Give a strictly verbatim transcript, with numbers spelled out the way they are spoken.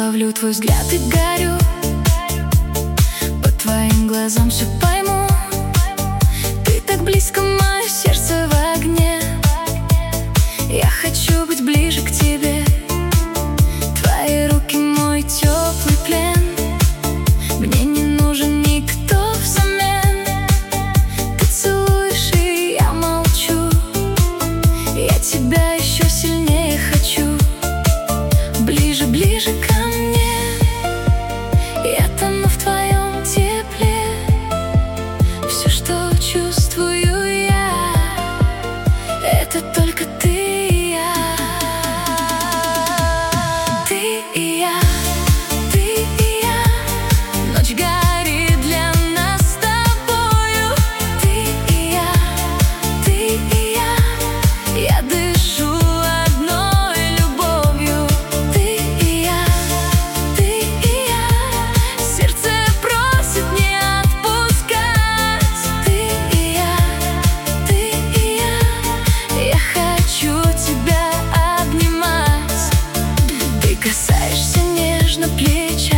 ловлю твой взгляд и горю. По твоим глазам все пойму. Ты так близко, мое сердце в огне. Я хочу быть ближе к тебе. Твои руки мой теплый плен. Мне не нужен никто взамен. Ты целуешь, и я молчу. Я тебя еще сильнее хочу. Ближе, ближе ко мне. Я тону в твоем тепле. Все, что чувствую я, это только ты и я. Ты и я, ты и я. Ночь горит для нас с тобою. Ты и я, ты и я. Я дышу одной любовью. Ты и я, ты и я. Сердце просит не отпускать. Ты и я, ты и я. Я хочу тебя обнимать. Ты касаешься нежно плеча.